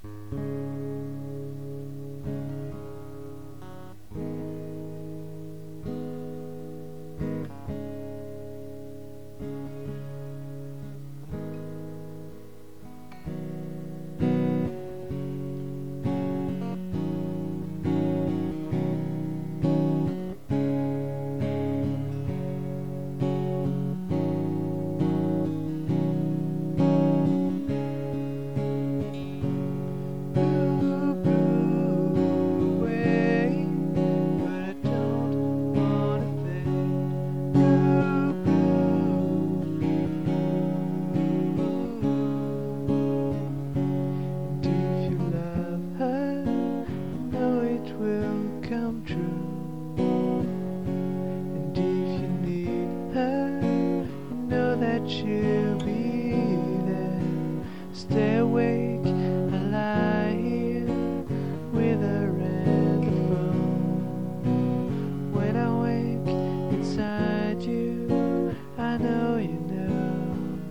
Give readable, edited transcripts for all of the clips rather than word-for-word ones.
Come true. And if you need her, you know that she'll be there. Stay awake, I lie here with her and the phone. When I wake inside you, I know you know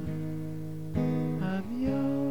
I'm yours.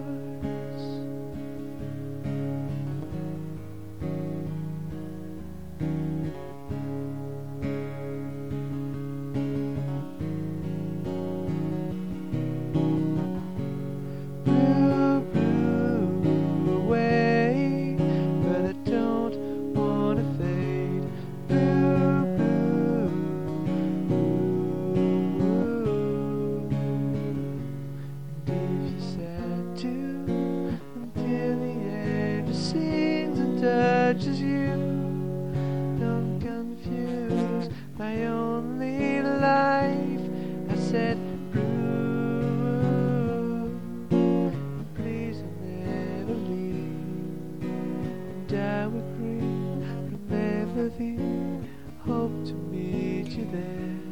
Touches you, don't confuse my only life. I said, please don't never leave. And I will agree, remember thee, hope to meet you there.